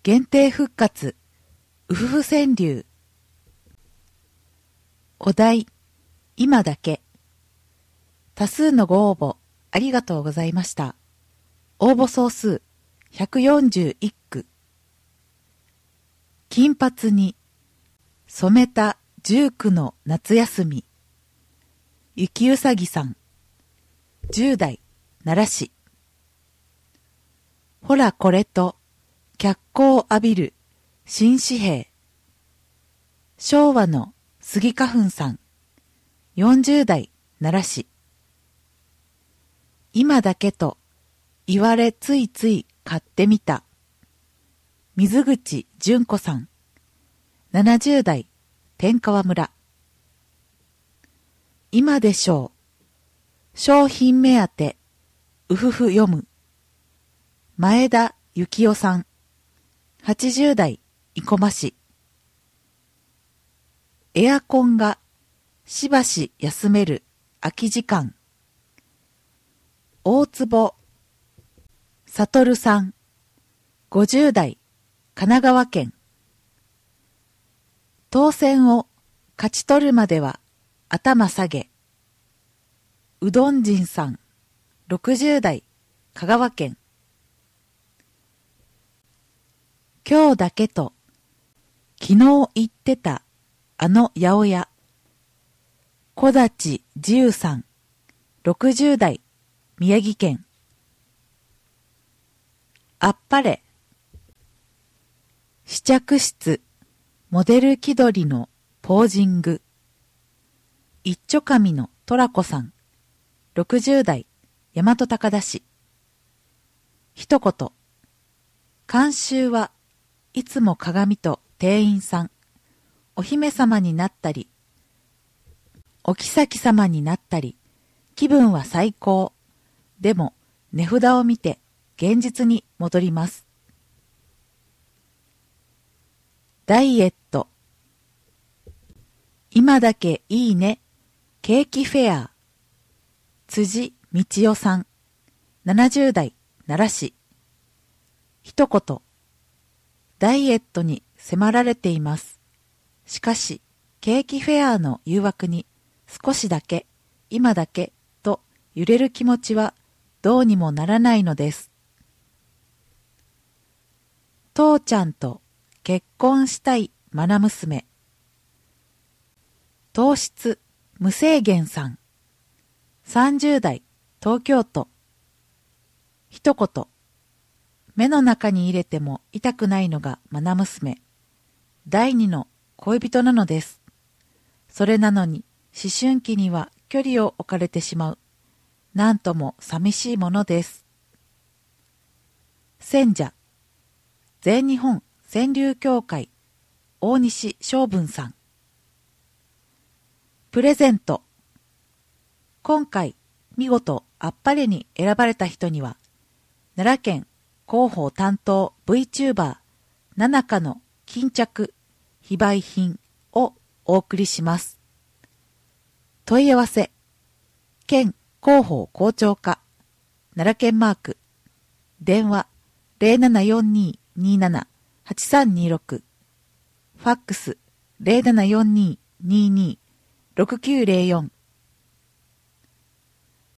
限定復活、うふふ川柳。お題、今だけ。多数のご応募ありがとうございました。応募総数141句。金髪に染めた19の夏休み。雪うさぎさん。10代、奈良市。ほらこれと、脚光を浴びる新紙幣。昭和の杉花粉さん。40代、奈良市。今だけと言われついつい買ってみた。水口純子さん。70代、天川村。今でしょう。商品目当て、うふふ読む。前田幸男さん。80代、生駒市。エアコンがしばし休める空き時間。大坪悟さん。50代、神奈川県。当選を勝ち取るまでは頭下げ。うどん人さん。60代、香川県。今日だけと、昨日言ってたあの八百屋。小立自由さん。60代、宮城県。あっぱれ。試着室、モデル気取りのポージング。一丁紙のトラコさん。60代、大和高田市。一言。監修はいつも鏡と店員さん。お姫様になったり、お妃様になったり、気分は最高。でも、値札を見て、現実に戻ります。ダイエット。今だけいいね。ケーキフェア。辻道代さん。70代、奈良市。一言。ダイエットに迫られています。しかし、ケーキフェアの誘惑に少しだけ、今だけと揺れる気持ちはどうにもならないのです。父ちゃんと結婚したい愛娘。糖質無制限さん。30代、東京都。一言。目の中に入れても痛くないのが愛娘。第二の恋人なのです。それなのに思春期には距離を置かれてしまう。なんとも寂しいものです。選者。全日本川柳協会大西昌文さん。プレゼント。今回見事あっぱれに選ばれた人には奈良県広報担当 VTuber ななかの巾着非売品をお送りします。問い合わせ県広報校長課奈良県マーク電話 0742278326 ファックス 0742226904